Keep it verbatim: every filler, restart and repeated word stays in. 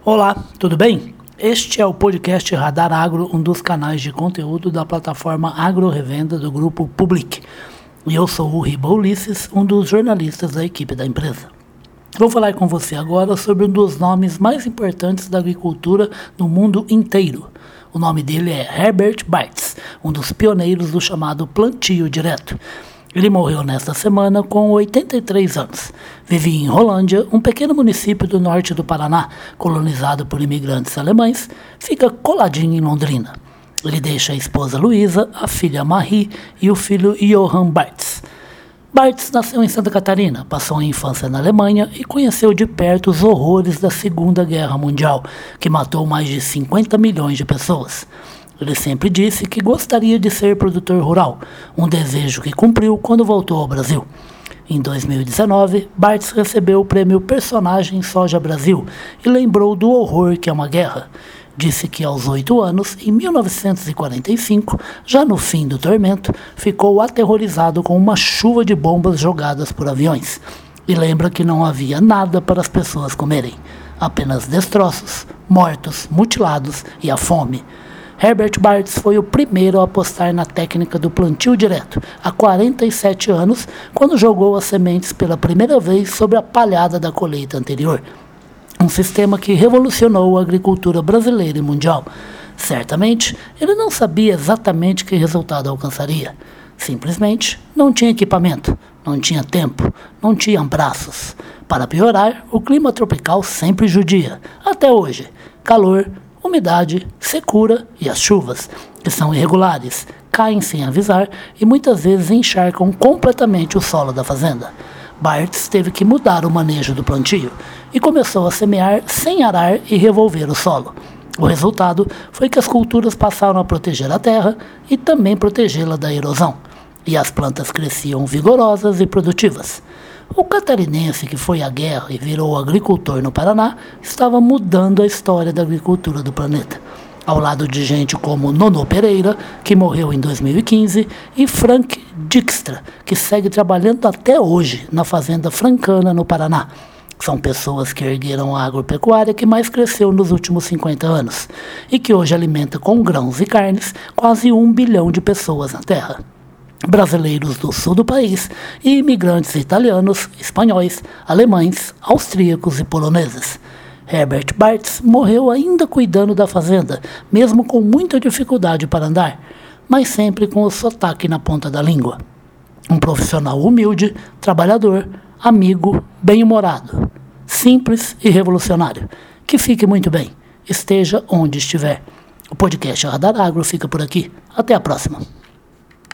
Olá, tudo bem? Este é o podcast Radar Agro, um dos canais de conteúdo da plataforma Agro Revenda do grupo Public. E eu sou o Riba Ulisses, um dos jornalistas da equipe da empresa. Vou falar com você agora sobre um dos nomes mais importantes da agricultura no mundo inteiro. O nome dele é Herbert Bartz, um dos pioneiros do chamado plantio direto. Ele morreu nesta semana com oitenta e três anos. Vivia em Rolândia, um pequeno município do norte do Paraná, colonizado por imigrantes alemães, fica coladinho em Londrina. Ele deixa a esposa Luísa, a filha Marie e o filho Johann Bartz. Bartz nasceu em Santa Catarina, passou a infância na Alemanha e conheceu de perto os horrores da Segunda Guerra Mundial, que matou mais de cinquenta milhões de pessoas. Ele sempre disse que gostaria de ser produtor rural, um desejo que cumpriu quando voltou ao Brasil. Em dois mil e dezenove, Bartz recebeu o prêmio Personagem Soja Brasil e lembrou do horror que é uma guerra. Disse que aos oito anos, em mil novecentos e quarenta e cinco, já no fim do tormento, ficou aterrorizado com uma chuva de bombas jogadas por aviões. E lembra que não havia nada para as pessoas comerem, apenas destroços, mortos, mutilados e a fome. Herbert Bartz foi o primeiro a apostar na técnica do plantio direto, há quarenta e sete anos, quando jogou as sementes pela primeira vez sobre a palhada da colheita anterior. Um sistema que revolucionou a agricultura brasileira e mundial. Certamente, ele não sabia exatamente que resultado alcançaria. Simplesmente, não tinha equipamento, não tinha tempo, não tinha braços. Para piorar, o clima tropical sempre judia, até hoje. Calor, umidade, secura e as chuvas, que são irregulares, caem sem avisar e muitas vezes encharcam completamente o solo da fazenda. Bartz teve que mudar o manejo do plantio e começou a semear sem arar e revolver o solo. O resultado foi que as culturas passaram a proteger a terra e também protegê-la da erosão, e as plantas cresciam vigorosas e produtivas. O catarinense que foi à guerra e virou agricultor no Paraná estava mudando a história da agricultura do planeta, ao lado de gente como Nono Pereira, que morreu em dois mil e quinze, e Frank Dijkstra, que segue trabalhando até hoje na fazenda Francana, no Paraná. São pessoas que ergueram a agropecuária que mais cresceu nos últimos cinquenta anos e que hoje alimenta com grãos e carnes quase um bilhão de pessoas na Terra. Brasileiros do sul do país e imigrantes italianos, espanhóis, alemães, austríacos e poloneses. Herbert Bartz morreu ainda cuidando da fazenda, mesmo com muita dificuldade para andar, mas sempre com o sotaque na ponta da língua. Um profissional humilde, trabalhador, amigo, bem-humorado, simples e revolucionário. Que fique muito bem, esteja onde estiver. O podcast Radar Agro fica por aqui. Até a próxima.